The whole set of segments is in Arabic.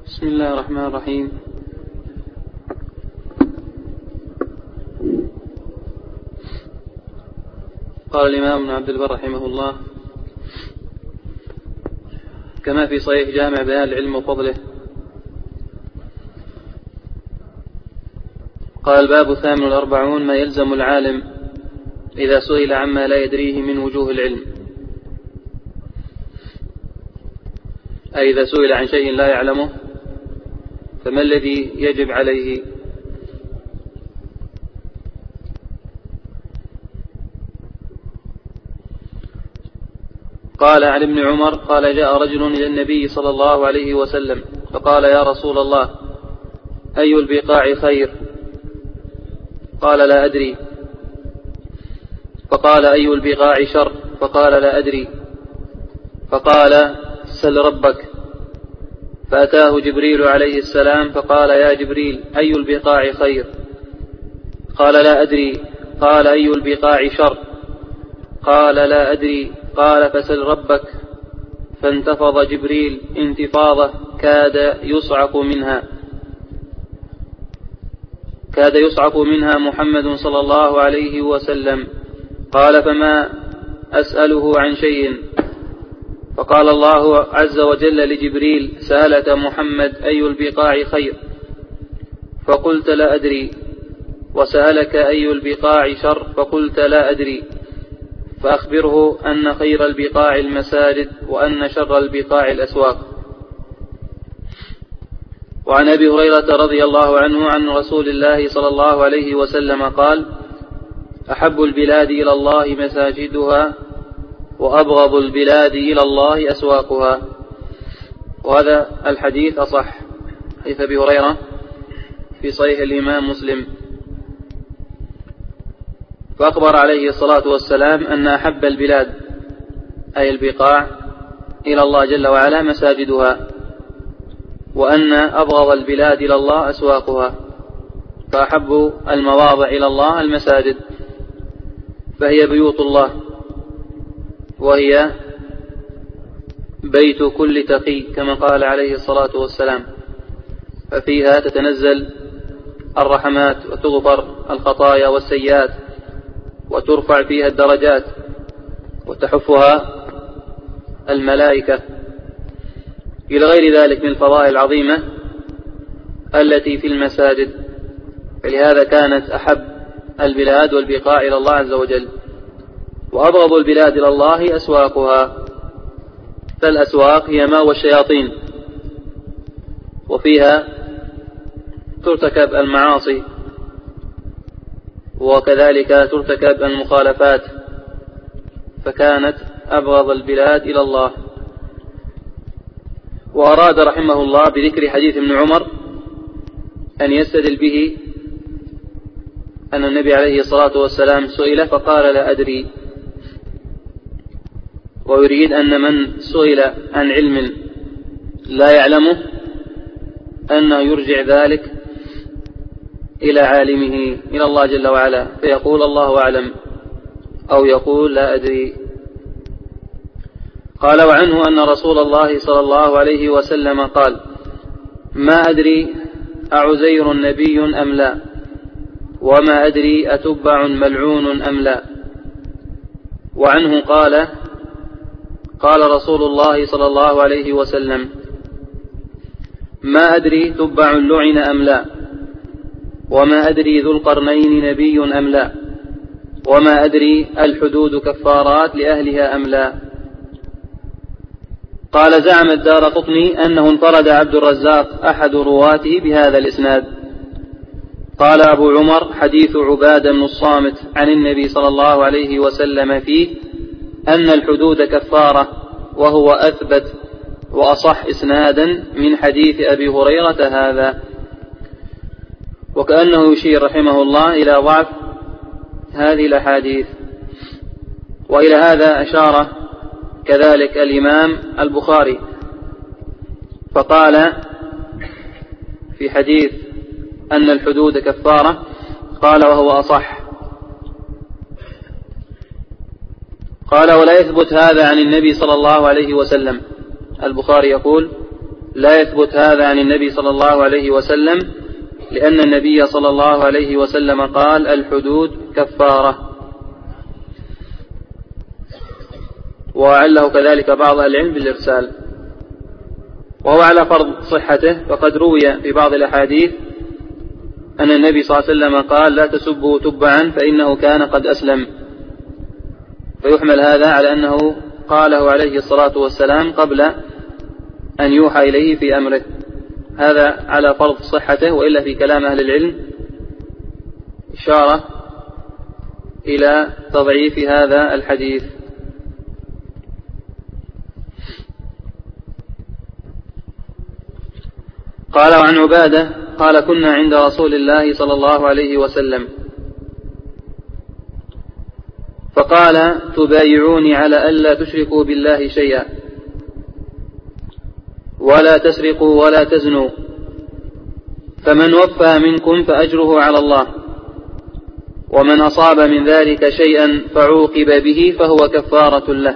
بسم الله الرحمن الرحيم. قال الإمام ابن عبد البر رحمه الله كما في صحيح جامع بيان العلم وفضله، قال الباب 48 ما يلزم العالم إذا سئل عما لا يدريه من وجوه العلم، أي إذا سئل عن شيء لا يعلمه فما الذي يجب عليه؟ قال عن ابن عمر قال جاء رجل إلى النبي صلى الله عليه وسلم فقال يا رسول الله أي البقاع خير؟ قال لا أدري. فقال أي البقاع شر؟ فقال لا أدري. فقال سل ربك. فأتاه جبريل عليه السلام فقال يا جبريل أي البقاع خير؟ قال لا أدري. قال أي البقاع شر؟ قال لا أدري. قال فسل ربك. فانتفض جبريل انتفاضة كاد يصعق منها محمد صلى الله عليه وسلم. قال فما أسأله عن شيء؟ فقال الله عز وجل لجبريل سألك محمد أي البقاع خير؟ فقلت لا أدري. وسألك أي البقاع شر؟ فقلت لا أدري. فأخبره أن خير البقاع المساجد وأن شر البقاع الأسواق. وعن أبي هريرة رضي الله عنه عن رسول الله صلى الله عليه وسلم قال أحب البلاد إلى الله مساجدها وأبغض البلاد إلى الله أسواقها. وهذا الحديث أصح، حديث أبي هريرة في صحيح الإمام مسلم. فأخبر عليه الصلاة والسلام أن أحب البلاد أي البقاع إلى الله جل وعلا مساجدها، وأن أبغض البلاد إلى الله أسواقها. فأحب المواضع إلى الله المساجد، فهي بيوت الله، وهي بيت كل تقي كما قال عليه الصلاة والسلام، ففيها تتنزل الرحمات وتغفر الخطايا والسيئات وترفع فيها الدرجات وتحفها الملائكة إلى غير ذلك من الفضائل العظيمة التي في المساجد. فلهذا كانت أحب البلاد والبقاع إلى الله عز وجل. وأبغض البلاد إلى الله أسواقها، فالأسواق هي مأوى الشياطين، وفيها ترتكب المعاصي وكذلك ترتكب المخالفات، فكانت أبغض البلاد إلى الله. وأراد رحمه الله بذكر حديث ابن عمر أن يستدل به أن النبي عليه الصلاة والسلام سئل فقال لا أدري، ويريد أن من سئل عن علم لا يعلمه أنه يرجع ذلك إلى عالمه إلى الله جل وعلا فيقول الله أعلم أو يقول لا أدري. قال وعنه أن رسول الله صلى الله عليه وسلم قال ما أدري أعزير نبي أم لا، وما أدري أتبع ملعون أم لا. وعنه قال رسول الله صلى الله عليه وسلم ما أدري تبع لعن أم لا، وما أدري ذو القرنين نبي أم لا، وما أدري الحدود كفارات لأهلها أم لا. قال زعم الدارقطني أنه انفرد عبد الرزاق أحد رواته بهذا الإسناد. قال أبو عمر حديث عبادة بن الصامت عن النبي صلى الله عليه وسلم فيه أن الحدود كفارة، وهو أثبت وأصح إسنادا من حديث أبي هريرة هذا. وكأنه يشير رحمه الله إلى ضعف هذه الأحاديث. وإلى هذا أشار كذلك الإمام البخاري فقال في حديث أن الحدود كفارة قال وهو أصح. قال ولا يثبت هذا عن النبي صلى الله عليه وسلم. البخاري يقول لا يثبت هذا عن النبي صلى الله عليه وسلم، لأن النبي صلى الله عليه وسلم قال: الحدود كفارة. وعله كذلك بعض العلم بالإرسال، وهو على فرض صحته، فقد روي في بعض الأحاديث أن النبي صلى الله عليه وسلم قال: لا تسبوا تبعا فإنه كان قد أسلم، فيحمل هذا على أنه قاله عليه الصلاة والسلام قبل أن يوحى إليه في أمره. هذا على فرض صحته، وإلا في كلام أهل العلم إشارة إلى تضعيف هذا الحديث. قال: وعن عبادة قال: كنا عند رسول الله صلى الله عليه وسلم فقال: تبايعوني على ألا تشركوا بالله شيئا، ولا تسرقوا ولا تزنوا، فمن وفى منكم فأجره على الله، ومن أصاب من ذلك شيئا فعوقب به فهو كفارة له،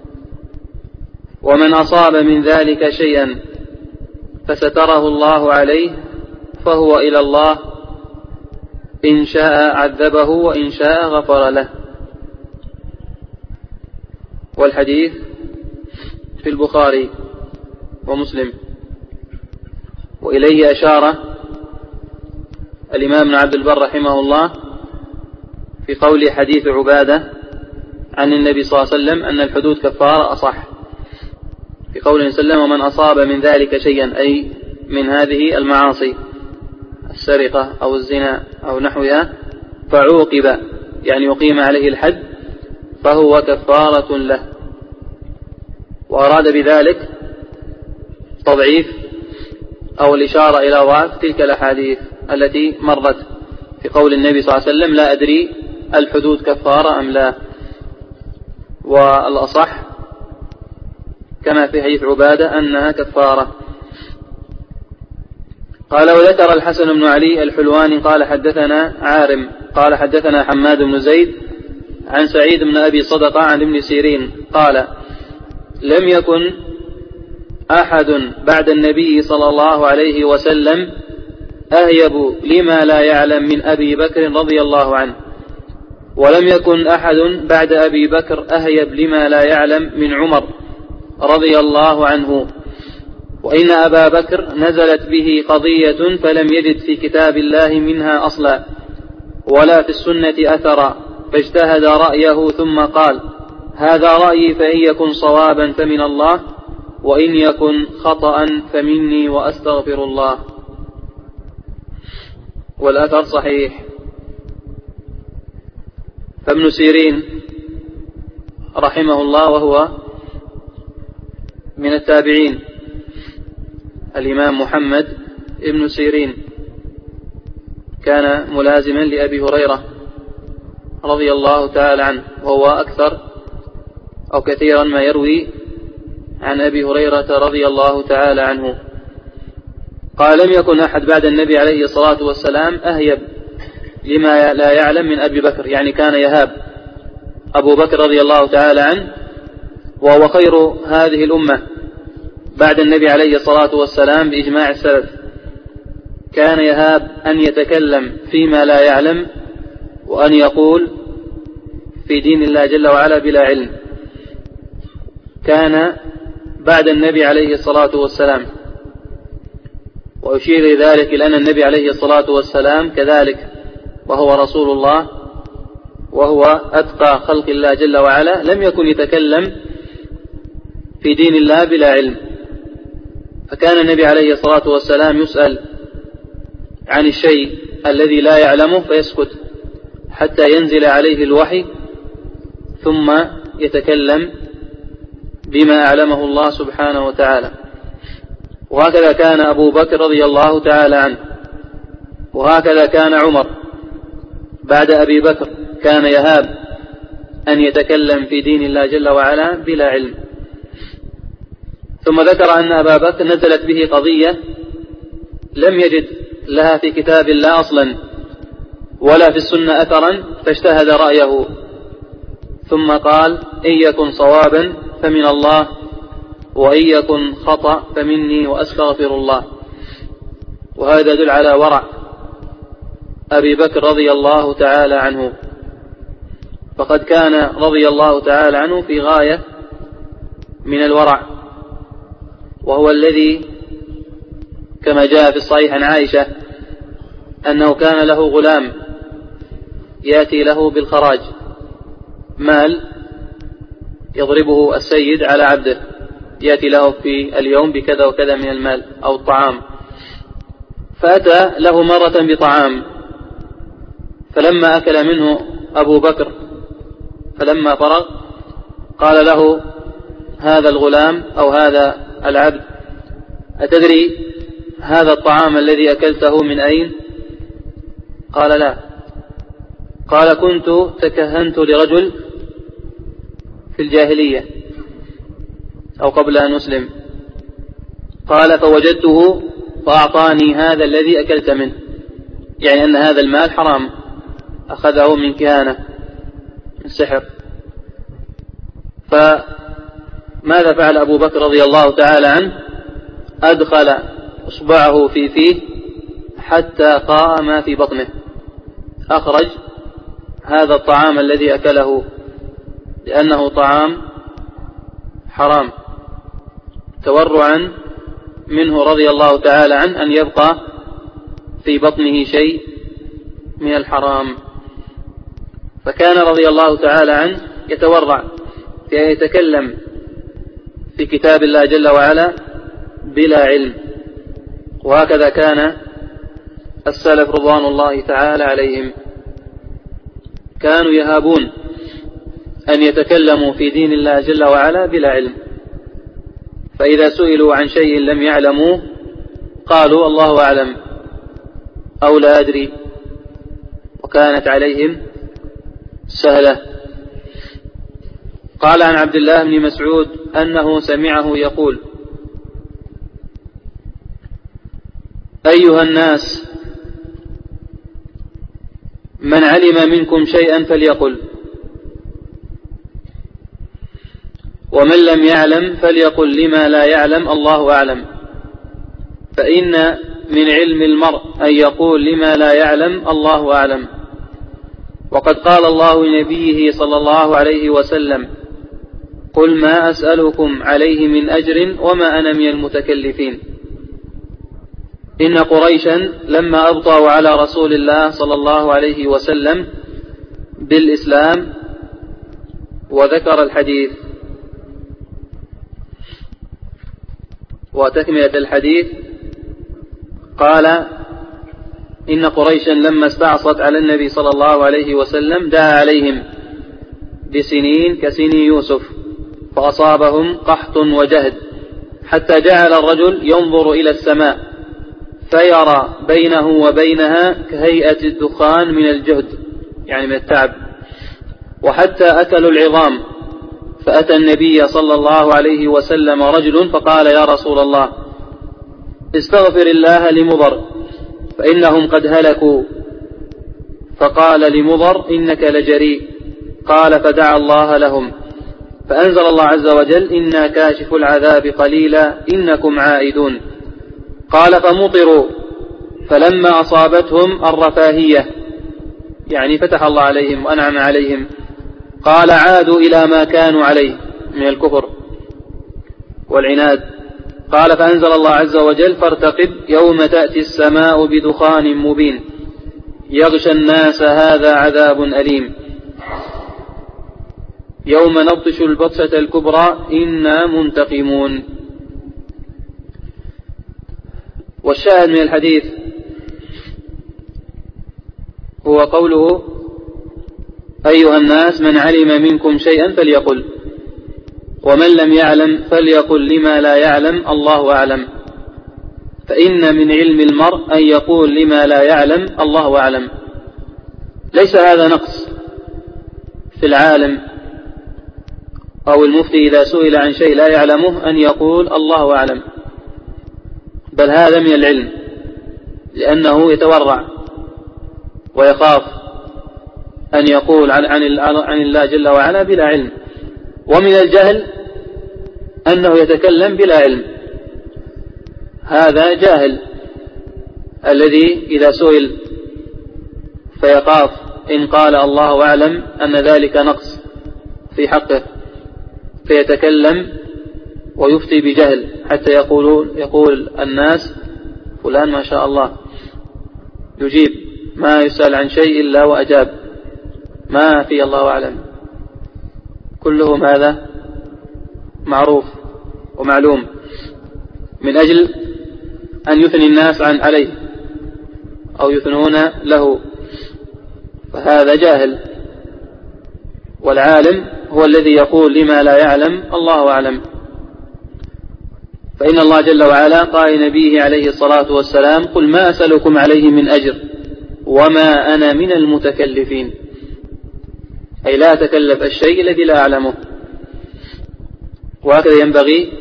ومن أصاب من ذلك شيئا فستره الله عليه فهو إلى الله، إن شاء عذبه وإن شاء غفر له. والحديث في البخاري ومسلم. وإليه أشار الإمام ابن عبد البر رحمه الله في قول حديث عبادة عن النبي صلى الله عليه وسلم أن الحدود كفارة أصح، في قوله صلى الله عليه وسلم: ومن أصاب من ذلك شيئا، أي من هذه المعاصي، السرقة أو الزنا أو نحوها، فعوقب يعني يقيم عليه الحد، فهو كفارة له. وأراد بذلك تضعيف أو الإشارة إلى ضعف تلك الأحاديث التي مرت في قول النبي صلى الله عليه وسلم: لا أدري الحدود كفارة أم لا. والأصح كما في حديث عبادة أنها كفارة. قال: وذكر الحسن بن علي الحلواني قال: حدثنا عارم قال: حدثنا حماد بن زيد عن سعيد بن أبي صدقة عن ابن سيرين قال: لم يكن أحد بعد النبي صلى الله عليه وسلم أهيب لما لا يعلم من أبي بكر رضي الله عنه، ولم يكن أحد بعد أبي بكر أهيب لما لا يعلم من عمر رضي الله عنه، وإن أبا بكر نزلت به قضية فلم يجد في كتاب الله منها أصلا ولا في السنة أثرا، فاجتهد رأيه ثم قال: هذا رأيي، فإن يكن صوابا فمن الله، وإن يكن خطأ فمني وأستغفر الله. والأثر صحيح. فابن سيرين رحمه الله وهو من التابعين، الإمام محمد ابن سيرين كان ملازما لأبي هريرة رضي الله تعالى عنه، وهو أكثر أو كثيرا ما يروي عن أبي هريرة رضي الله تعالى عنه. قال: لم يكن أحد بعد النبي عليه الصلاة والسلام أهيب لما لا يعلم من أبي بكر، يعني كان يهاب أبو بكر رضي الله تعالى عنه، وهو خير هذه الأمة بعد النبي عليه الصلاة والسلام بإجماع السلف، كان يهاب أن يتكلم فيما لا يعلم، وأن يقول في دين الله جل وعلا بلا علم. كان بعد النبي عليه الصلاة والسلام، وأشير ذلك لأن النبي عليه الصلاة والسلام كذلك وهو رسول الله وهو أتقى خلق الله جل وعلا لم يكن يتكلم في دين الله بلا علم، فكان النبي عليه الصلاة والسلام يسأل عن الشيء الذي لا يعلمه فيسكت حتى ينزل عليه الوحي ثم يتكلم بما أعلمه الله سبحانه وتعالى. وهكذا كان أبو بكر رضي الله تعالى عنه، وهكذا كان عمر بعد أبي بكر، كان يهاب أن يتكلم في دين الله جل وعلا بلا علم. ثم ذكر أن أبا بكر نزلت به قضية لم يجد لها في كتاب الله أصلا ولا في السنة أثرا، فاجتهد رأيه ثم قال: إن يكن صوابا فمن الله، وإن يكن خطأ فمني وأستغفر الله. وهذا يدل على ورع أبي بكر رضي الله تعالى عنه، فقد كان رضي الله تعالى عنه في غاية من الورع، وهو الذي كما جاء في الصحيح عن عائشة أنه كان له غلام يأتي له بالخراج، مال يضربه السيد على عبده، يأتي له في اليوم بكذا وكذا من المال أو الطعام، فأتى له مرة بطعام، فلما أكل منه أبو بكر فلما فرغ قال له هذا الغلام أو هذا العبد: أتدري هذا الطعام الذي أكلته من أين؟ قال: لا. قال: كنت تكهنت لرجل في الجاهلية أو قبل أن أسلم، قال: فوجدته فأعطاني هذا الذي أكلت منه، يعني أن هذا المال حرام، أخذه من كهانة، من سحر. فماذا فعل أبو بكر رضي الله تعالى عنه؟ أدخل إصبعه في فيه حتى قاء ما في بطنه، أخرج هذا الطعام الذي أكله لأنه طعام حرام، تورعا منه رضي الله تعالى عنه أن يبقى في بطنه شيء من الحرام. فكان رضي الله تعالى عنه يتورع في أن يتكلم في كتاب الله جل وعلا بلا علم، وهكذا كان السلف رضوان الله تعالى عليهم، كانوا يهابون أن يتكلموا في دين الله جل وعلا بلا علم، فإذا سئلوا عن شيء لم يعلموه قالوا الله أعلم أو لا أدري، وكانت عليهم سهلة. قال عن عبد الله بن مسعود أنه سمعه يقول: أيها الناس، من علم منكم شيئا فليقل، ومن لم يعلم فليقل لما لا يعلم الله أعلم، فإن من علم المرء أن يقول لما لا يعلم الله أعلم. وقد قال الله لنبيه صلى الله عليه وسلم: قل ما أسألكم عليه من أجر وما أنا من المتكلفين. إن قريشا لما أبطأوا على رسول الله صلى الله عليه وسلم بالإسلام، وذكر الحديث وتكملة الحديث، قال: إن قريشا لما استعصت على النبي صلى الله عليه وسلم دعا عليهم بسنين كسني يوسف، فأصابهم قحط وجهد، حتى جعل الرجل ينظر إلى السماء فيرى بينه وبينها كهيئة الدخان من الجهد، يعني من التعب، وحتى أكلوا العظام. فأتى النبي صلى الله عليه وسلم رجل فقال: يا رسول الله، استغفر الله لمضر فإنهم قد هلكوا. فقال لمضر: إنك لجريء. قال: فدعا الله لهم، فأنزل الله عز وجل: إنا كاشف العذاب قليلا إنكم عائدون. قال: فمطروا، فلما أصابتهم الرفاهية، يعني فتح الله عليهم وأنعم عليهم، قال: عادوا إلى ما كانوا عليه من الكفر والعناد. قال: فأنزل الله عز وجل: فارتقب يوم تأتي السماء بدخان مبين يغشى الناس هذا عذاب أليم يوم نبطش البطشة الكبرى إنا منتقمون. والشاهد من الحديث هو قوله: أيها الناس، من علم منكم شيئا فليقل، ومن لم يعلم فليقل لما لا يعلم الله أعلم، فإن من علم المرء أن يقول لما لا يعلم الله أعلم. ليس هذا نقص في العالم أو المفتي إذا سئل عن شيء لا يعلمه أن يقول الله أعلم، بل هذا من العلم، لأنه يتورع ويخاف أن يقول عن الله جل وعلا بلا علم. ومن الجهل أنه يتكلم بلا علم، هذا جاهل الذي إذا سئل فيخاف إن قال الله أعلم أن ذلك نقص في حقه فيتكلم ويفتي بجهل حتى يقول الناس فلان ما شاء الله يجيب ما يسأل عن شيء إلا وأجاب، ما في الله أعلم. كلهم هذا معروف ومعلوم من أجل أن يثني الناس عليه أو يثنون له، فهذا جاهل. والعالم هو الذي يقول لما لا يعلم الله أعلم. فإن الله جل وعلا قال لنبيه عليه الصلاة والسلام قل ما أسألكم عليه من أجر وما أنا من المتكلفين، أي لا أتكلف الشيء الذي لا أعلمه. وهكذا ينبغي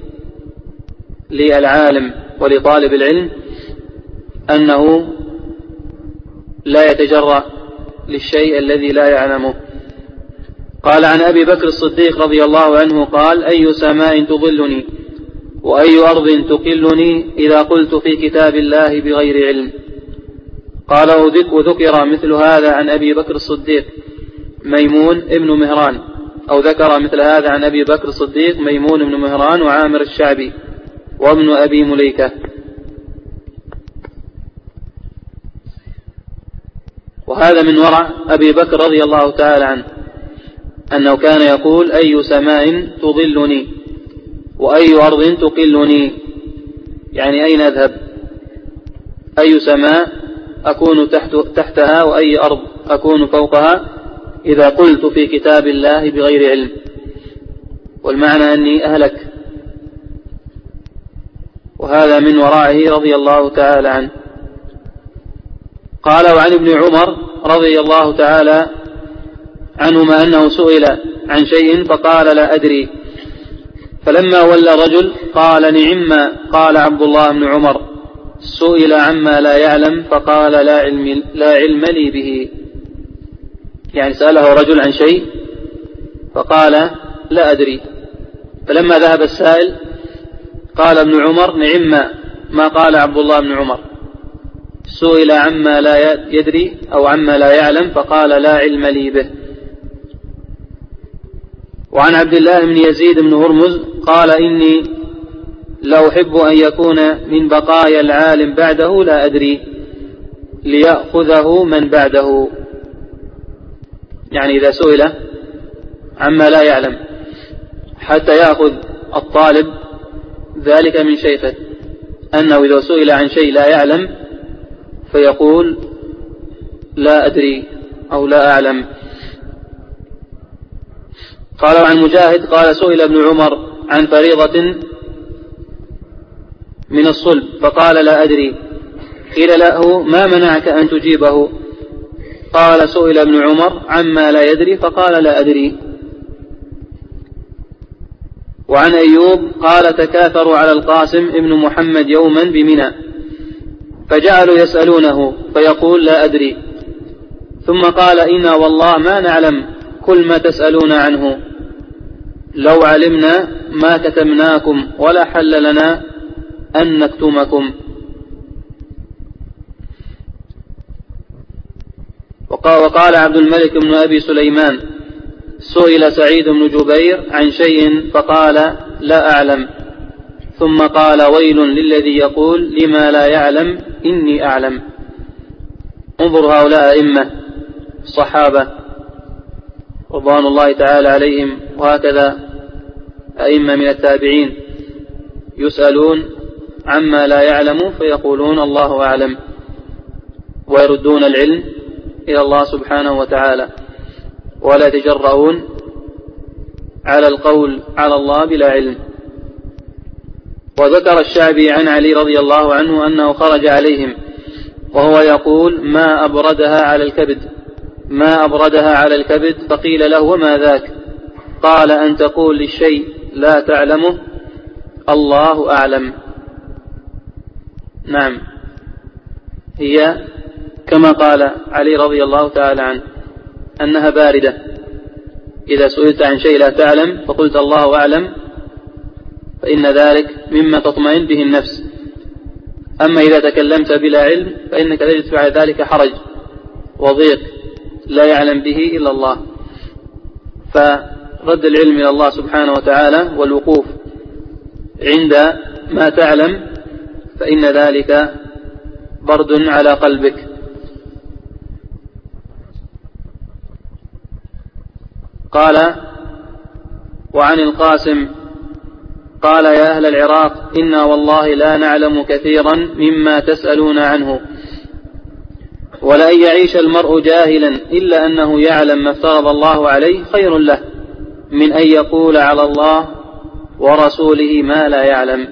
للعالم ولطالب العلم أنه لا يتجرأ للشيء الذي لا يعلمه. قال عن أبي بكر الصديق رضي الله عنه قال أي سماء تظلني وأي أرض تقلني إذا قلت في كتاب الله بغير علم. قال وذكر مثل هذا عن أبي بكر الصديق ميمون ابن مهران، أو ذكر مثل هذا عن أبي بكر الصديق ميمون ابن مهران وعامر الشعبي وابن أبي مليكة. وهذا من ورع أبي بكر رضي الله تعالى عنه أنه كان يقول أي سماء تظلني وأي أرض تقلني، يعني أين أذهب؟ أي سماء أكون تحتها وأي أرض أكون فوقها إذا قلت في كتاب الله بغير علم، والمعنى أني أهلك. وهذا من ورائه رضي الله تعالى عنه. قال وعن ابن عمر رضي الله تعالى عنهما أنه سئل عن شيء فقال لا أدري، فلما ولى رجل قال نعم. قال عبد الله بن عمر سئل عما لا يعلم فقال لا علم لي به، يعني سأله رجل عن شيء فقال لا أدري، فلما ذهب السائل قال ابن عمر نعم ما قال عبد الله بن عمر، سئل عما لا يدري أو عما لا يعلم فقال لا علم لي به. وعن عبد الله بن يزيد بن هرمز قال إني لو أحب أن يكون من بقايا العالم بعده لا أدري ليأخذه من بعده، يعني إذا سئل عما لا يعلم حتى يأخذ الطالب ذلك من شيخه، أنه إذا سئل عن شيء لا يعلم فيقول لا أدري أو لا أعلم. قال عن مجاهد قال سئل ابن عمر عن فريضة من الصلب فقال لا أدري، قيل له ما منعك أن تجيبه؟ قال سئل ابن عمر عما لا يدري فقال لا أدري. وعن أيوب قال تكاثروا على القاسم ابن محمد يوما بمنى فجعلوا يسألونه فيقول لا أدري، ثم قال إنا والله ما نعلم كل ما تسألون عنه، لو علمنا ما كتمناكم ولا حل لنا أن نكتمكم. وقال عبد الملك بن أبي سليمان سئل سعيد بن جبير عن شيء فقال لا أعلم، ثم قال ويل للذي يقول لما لا يعلم إني أعلم. انظر هؤلاء أئمة الصحابة رضوان الله تعالى عليهم، وهكذا أئمة من التابعين يسألون عما لا يعلموا فيقولون الله أعلم، ويردون العلم إلى الله سبحانه وتعالى، ولا يتجرؤون على القول على الله بلا علم. وذكر الشعبي عن علي رضي الله عنه أنه خرج عليهم وهو يقول ما أبردها على الكبد، فقيل له وما ذاك؟ قال أن تقول للشيء لا تعلمه الله أعلم. نعم، هي كما قال علي رضي الله تعالى عنه أنها باردة، إذا سئلت عن شيء لا تعلم فقلت الله أعلم فإن ذلك مما تطمئن به النفس. أما إذا تكلمت بلا علم فإنك تجد بعد ذلك حرج وضيق لا يعلم به إلا الله. فرد العلم إلى الله سبحانه وتعالى والوقوف عند ما تعلم فإن ذلك برد على قلبك. قال: وعن القاسم قال: يا أهل العراق إنا والله لا نعلم كثيرا مما تسألون عنه، ولأن يعيش المرء جاهلا إلا أنه يعلم ما افترض الله عليه خير له من أن يقول على الله ورسوله ما لا يعلم.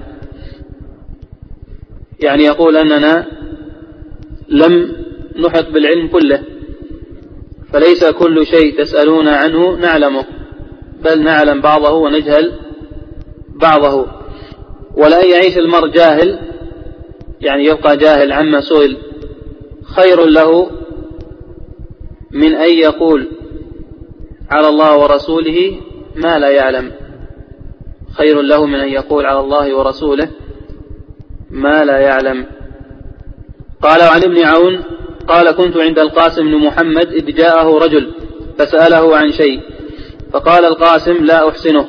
يعني يقول أننا لم نحط بالعلم كله، فليس كل شيء تسألون عنه نعلمه، بل نعلم بعضه ونجهل بعضه. ولأن يعيش المرء جاهل، يعني يبقى جاهل عما سئل، خير له من أن يقول على الله ورسوله ما لا يعلم. خير له من أن يقول على الله ورسوله ما لا يعلم. قال: وعن ابن عون قال: كنت عند القاسم بن محمد إذ جاءه رجل فسأله عن شيء، فقال القاسم: لا أحسنه.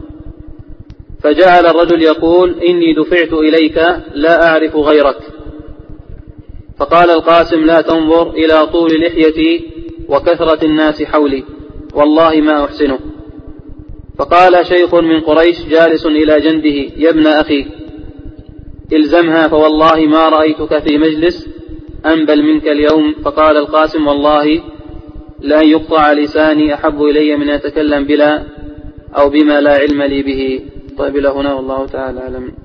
فجعل الرجل يقول: إني دفعت إليك لا أعرف غيرك. فقال القاسم: لا تنظر إلى طول لحيتي وكثرة الناس حولي، والله ما أحسنه. فقال شيخ من قريش جالس إلى جنبه: يا ابن أخي إلزمها، فوالله ما رأيتك في مجلس أنبل منك اليوم. فقال القاسم: والله لأن يقطع لساني أحب إلي من أن أتكلم بلا أو بما لا علم لي به. طيب إلى هنا والله تعالى أعلم.